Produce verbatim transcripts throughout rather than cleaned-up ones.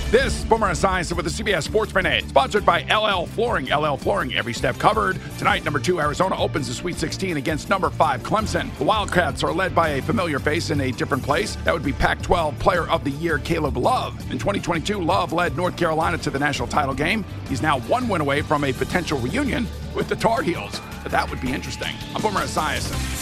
This is Boomer Esiason with the C B S Sports Minute, sponsored by L L Flooring. L L Flooring, every step covered. Tonight, number two Arizona opens the Sweet sixteen against number five Clemson. The Wildcats are led by a familiar face in a different place. That would be Pac twelve Player of the Year Caleb Love. In twenty twenty-two, Love led North Carolina to the national title game. He's now one win away from a potential reunion with the Tar Heels. But that would be interesting. I'm Boomer Esiason.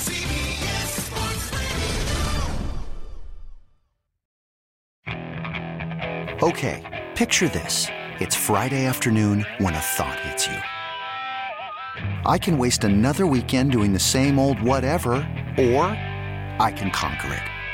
Okay, picture this. It's Friday afternoon when a thought hits you. I can waste another weekend doing the same old whatever, or I can conquer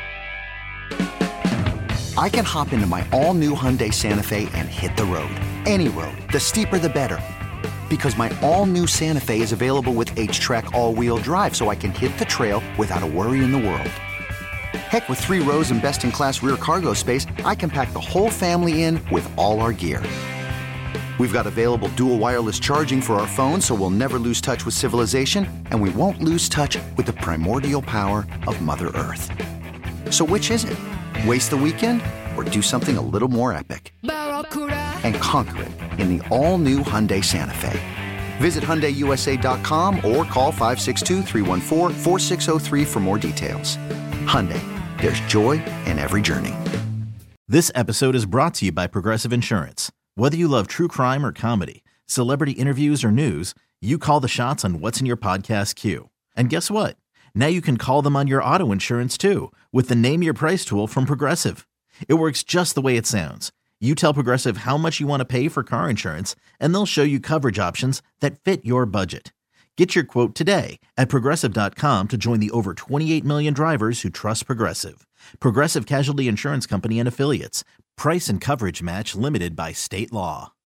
it. I can hop into my all-new Hyundai Santa Fe and hit the road. Any road. The steeper, the better. Because my all-new Santa Fe is available with H-Track all-wheel drive, so I can hit the trail without a worry in the world. Heck, with three rows and best-in-class rear cargo space, I can pack the whole family in with all our gear. We've got available dual wireless charging for our phones, so we'll never lose touch with civilization, and we won't lose touch with the primordial power of Mother Earth. So which is it? Waste the weekend or do something a little more epic? And conquer it in the all-new Hyundai Santa Fe. Visit Hyundai U S A dot com or call five six two, three one four, four six zero three for more details. Hyundai. There's joy in every journey. This episode is brought to you by Progressive Insurance. Whether you love true crime or comedy, celebrity interviews or news, you call the shots on what's in your podcast queue. And guess what? Now you can call them on your auto insurance too with the Name Your Price tool from Progressive. It works just the way it sounds. You tell Progressive how much you want to pay for car insurance, and they'll show you coverage options that fit your budget. Get your quote today at Progressive dot com to join the over twenty-eight million drivers who trust Progressive. Progressive Casualty Insurance Company and Affiliates. Price and coverage match limited by state law.